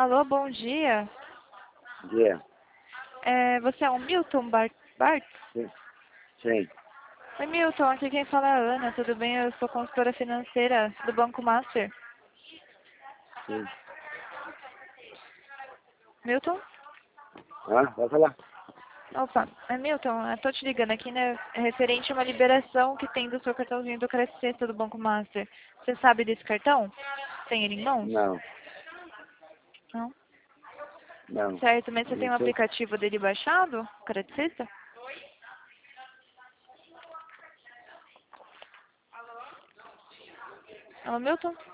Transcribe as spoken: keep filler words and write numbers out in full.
Alô, bom dia. Dia. É, você é o Milton Bart? Bart? Sim. Sim. Oi, Milton. Aqui quem fala é a Ana. Tudo bem? Eu sou consultora financeira do Banco Master. Sim. Milton? Ah, vai falar. Opa, é Milton. Eu tô te ligando aqui, né? É referente a uma liberação que tem do seu cartãozinho do Cresce Sexta do Banco Master. Você sabe desse cartão? Tem ele em mãos? Não. Não? Não. Certo, mas você tem Não o sei. aplicativo dele baixado? Cresce Sexta? Alô, Milton?